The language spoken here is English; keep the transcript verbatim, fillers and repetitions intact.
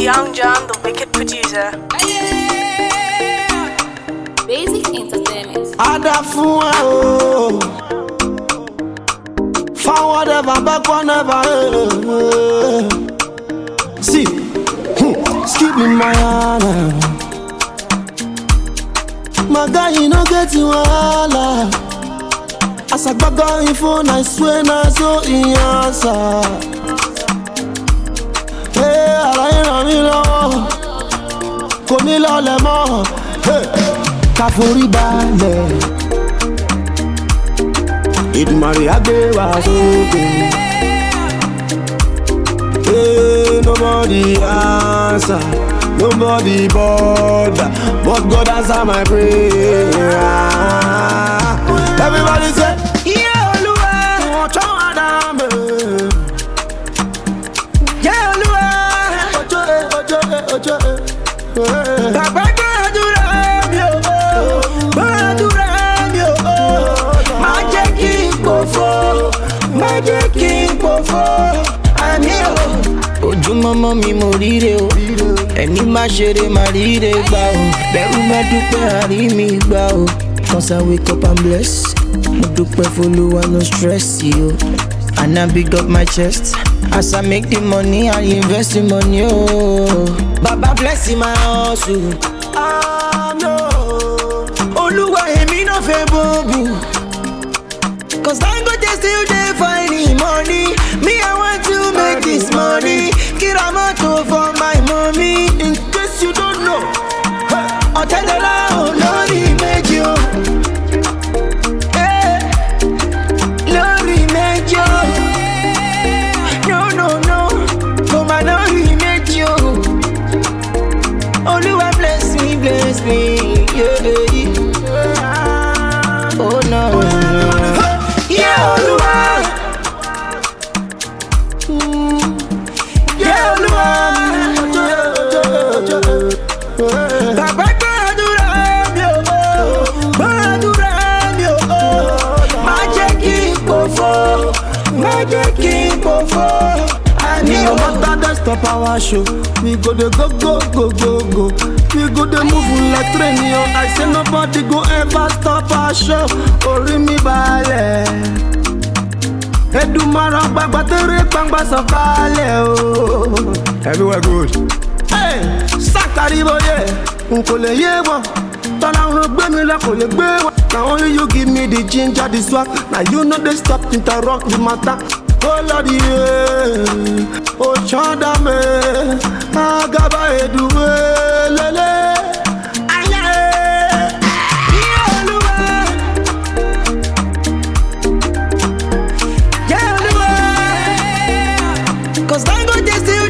Young John, the wicked producer. Basic Entertainment. Adafua oh, forward ever, backward never. Uh, See, hmm, skip me my honor. My guy, you no get you all. As I back on your phone, I swear na so in answer. Hey, alaye na mi lo, ko mi lo le mo. Hey, ká forí balẹ̀, Èdùmàrè á gbé wa sókè. Hey, nobody answer, nobody bother, but God answer my prayer. Everybody say, yeah, Oluwa, ojo adame. Yeah, Oluwa, ojo eh, ojo eh, ojo eh. Baba gbàdúrà mi o, gbàdúrà mi o. Má jẹ́ kí n pòfo, má jẹ́ kí n pòfo, àmì o. Ojúmọ́mọ́ mi mo ríre o, ẹni má ṣeré má ríre gbà o, bẹ̀rù má dúpẹ́ àrí mi gbà o. Cause I wake up and bless, mo dúpẹ́ f'Olúwa no stress yo. And I big up my chest, as I make the money I invest the money oh. Baba bless my hustle, Ah no, Olúwa èmi no fẹ́ bóbú. Cause Dangote still dey find the money, me I want to make this money. Kiramoto for my mommy, in case you don't know. Ọ̀tẹ́dọ́lá olórí méjì o. Eh, lórí méjì o. No no no, kò má lórí méjì o. Olúwa bless me, bless me, yeah. Oh no, no. Yeah, Olúwa. Mm, yeah, Oluwa. Baba gbàdúrà mi o, gbàdúrà mi o. Má jẹ́ kí n pòfo, má jẹ́ kí n pòfo, àní No o. matter the stop our show, we go dey go go go go go. We go dey move like train yo. I say nobody go ever stop our show. Orí mi balẹ̀, Èdùmàrè gbàgbà tẹ̀rẹ̀ gbàgbà sọ̀kalẹ̀ o. Everywhere good. Hey, Sakariboye, n kò lè yé wọn. Tọ́lá ń gbé mi lọ kò lè gbé wọn. Na only you give me the ginger, the swag. Na you no dey stop interrupt the matter. Oh Lord, yeah, oh Chandame, Agaba Eduwe, lele, aye, yeah, Oluwa, Yeah, Olúwa. Cause Dangote still